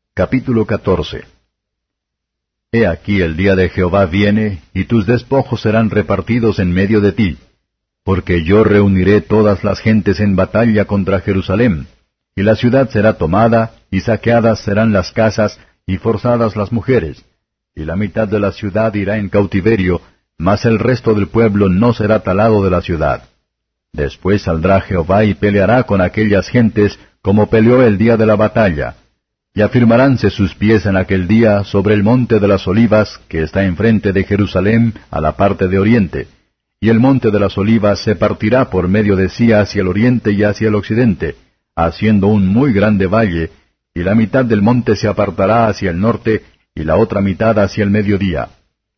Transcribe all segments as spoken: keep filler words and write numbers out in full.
Capítulo catorce. He aquí el día de Jehová viene, y tus despojos serán repartidos en medio de ti, porque yo reuniré todas las gentes en batalla contra Jerusalén, y la ciudad será tomada, y saqueadas serán las casas, y forzadas las mujeres, y la mitad de la ciudad irá en cautiverio, mas el resto del pueblo no será talado de la ciudad. Después saldrá Jehová y peleará con aquellas gentes, como peleó el día de la batalla. Y afirmaránse sus pies en aquel día sobre el monte de las olivas, que está enfrente de Jerusalén, a la parte de oriente. Y el monte de las olivas se partirá por medio de sí hacia el oriente y hacia el occidente, haciendo un muy grande valle, y la mitad del monte se apartará hacia el norte, y la otra mitad hacia el mediodía.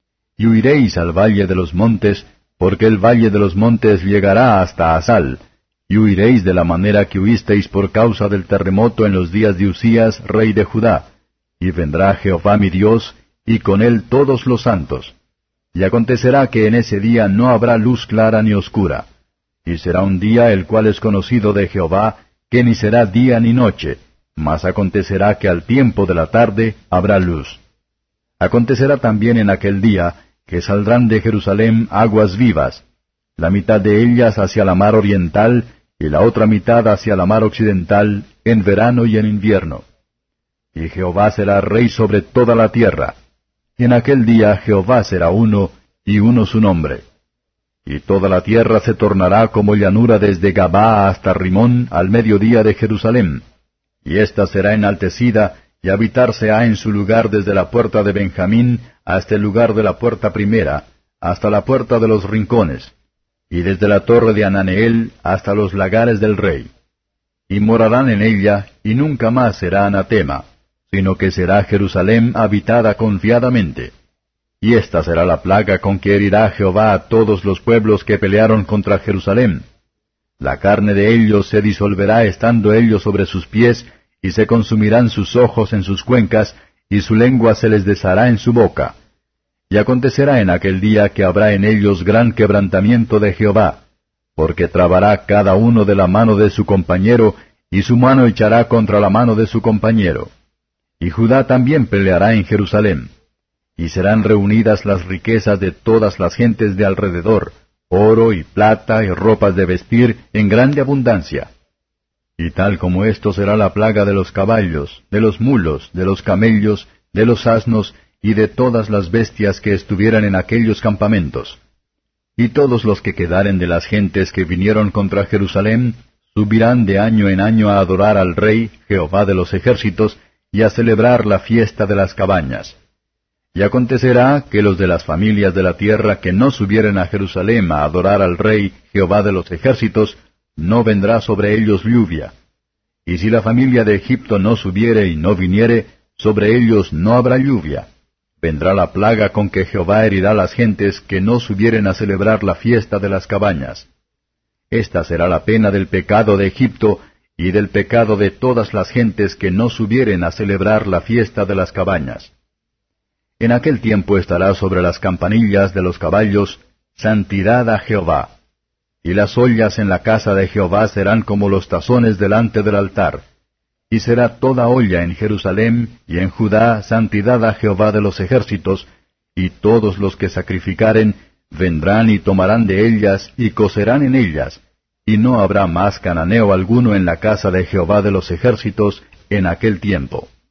Y huiréis al valle de los montes, porque el valle de los montes llegará hasta Asal, y huiréis de la manera que huisteis por causa del terremoto en los días de Usías, rey de Judá. Y vendrá Jehová mi Dios, y con él todos los santos. Y acontecerá que en ese día no habrá luz clara ni oscura. Y será un día el cual es conocido de Jehová, que ni será día ni noche, mas acontecerá que al tiempo de la tarde habrá luz. Acontecerá también en aquel día, que saldrán de Jerusalén aguas vivas, la mitad de ellas hacia la mar oriental, y la otra mitad hacia la mar occidental, en verano y en invierno. Y Jehová será rey sobre toda la tierra. Y en aquel día Jehová será uno, y uno su nombre. Y toda la tierra se tornará como llanura desde Gabaa hasta Rimón, al mediodía de Jerusalén. Y ésta será enaltecida, y habitarse ha en su lugar desde la puerta de Benjamín hasta el lugar de la puerta primera, hasta la puerta de los rincones, y desde la torre de Ananeel hasta los lagares del rey. Y morarán en ella, y nunca más será anatema, sino que será Jerusalén habitada confiadamente. Y esta será la plaga con que herirá Jehová a todos los pueblos que pelearon contra Jerusalén. La carne de ellos se disolverá estando ellos sobre sus pies, y se consumirán sus ojos en sus cuencas, y su lengua se les deshará en su boca. Y acontecerá en aquel día que habrá en ellos gran quebrantamiento de Jehová, porque trabará cada uno de la mano de su compañero, y su mano echará contra la mano de su compañero. Y Judá también peleará en Jerusalén. Y serán reunidas las riquezas de todas las gentes de alrededor, oro y plata y ropas de vestir en grande abundancia. Y tal como esto será la plaga de los caballos, de los mulos, de los camellos, de los asnos, y de todas las bestias que estuvieran en aquellos campamentos. Y todos los que quedaren de las gentes que vinieron contra Jerusalén, subirán de año en año a adorar al Rey, Jehová de los ejércitos, y a celebrar la fiesta de las cabañas. Y acontecerá que los de las familias de la tierra que no subieren a Jerusalén a adorar al Rey, Jehová de los ejércitos, no vendrá sobre ellos lluvia. Y si la familia de Egipto no subiere y no viniere, sobre ellos no habrá lluvia. Vendrá la plaga con que Jehová herirá las gentes que no subieren a celebrar la fiesta de las cabañas. Esta será la pena del pecado de Egipto, y del pecado de todas las gentes que no subieren a celebrar la fiesta de las cabañas. En aquel tiempo estará sobre las campanillas de los caballos, santidad a Jehová. Y las ollas en la casa de Jehová serán como los tazones delante del altar. Y será toda olla en Jerusalén y en Judá santidad a Jehová de los ejércitos, y todos los que sacrificaren vendrán y tomarán de ellas y cocerán en ellas, y no habrá más cananeo alguno en la casa de Jehová de los ejércitos en aquel tiempo.